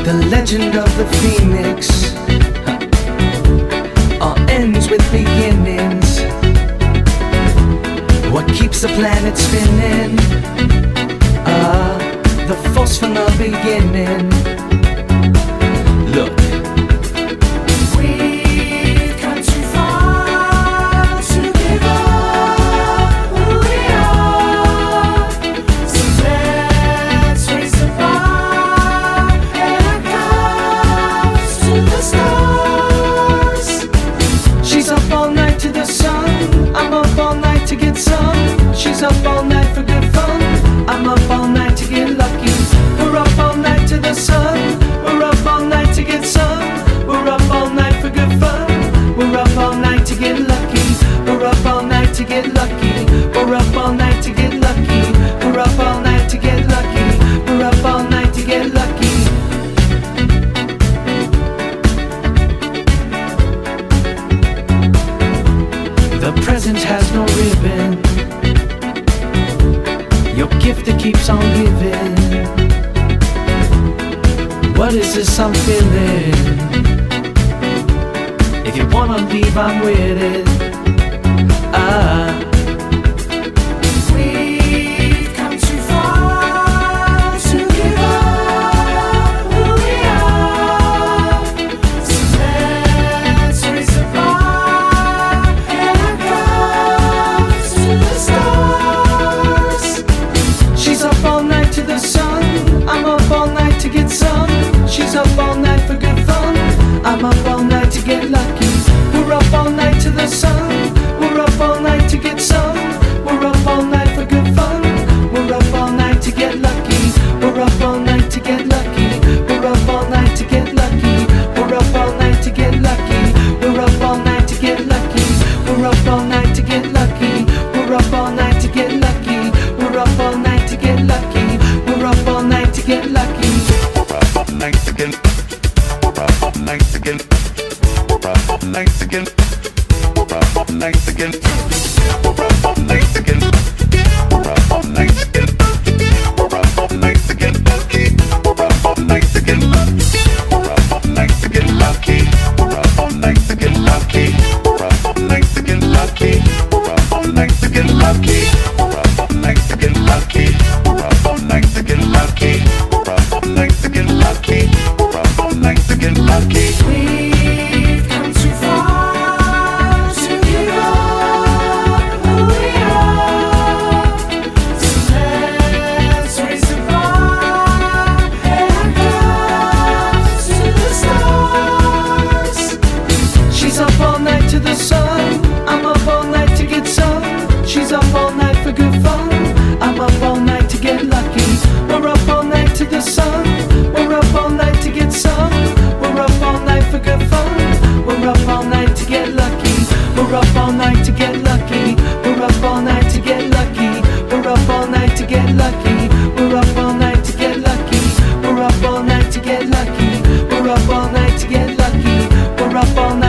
The legend of the phoenix all ends with beginnings. What keeps the planet spinning? The force from the beginning. Look, We've come too far to give up who we are. So let's raise the bar and our cups to the stars. she's up all night to the sun. I'm up all night to get some. She's up all night for good fun. I'm up all night to get lucky. We're up all night to the sun. We're up all night to get some. We're up all night for good fun. We're up all night to get lucky. We're up all night to get lucky. We're up all night to get lucky. We're up all night to get lucky. We're up all night to get lucky. The present has no ribbon. Your gift that keeps on giving. What is this I'm feeling? If you wanna leave, I'm with it. We've come too far to give up who we are. So let's raise the bar and our cups to the stars. She's up all night to the sun. I'm up all night to get some. She's up all night for good fun. I'm up all night to get lucky. We're up all night to the sun. We're up all night to get some. We're up all night for good fun. We're up all night to get lucky. We're up all night to get lucky. We're up all night to get lucky. We're up all night to get lucky. We're up all night to get lucky. We're up all night to get lucky. We're up all night to get lucky. We're up all night to get lucky. We're up all night to get lucky. Nights again. Nights again. Nights again. Nights again. Nights again. Nights again. Nights again. Nights again. Nights again lucky. Nights again lucky. Nights again lucky. Nights again lucky. Nights again lucky. Nights again lucky. Nights again lucky. Nights again lucky. We've come too far to give up who we are. So let's raise the bar and our cups to the stars. She's up all night to the sun. I'm up all night to get some. She's up all night for good fun. I'm up all night to get lucky. We're up all night to the sun. We're up all night to get some. We're up all night for good fun. We're up all night to get lucky. We're up all night to get lucky. We're up all night to get lucky. We're up all night to get lucky. We're up all night to get lucky. We're up all night to get lucky. We're up all night to get lucky. We're up all night.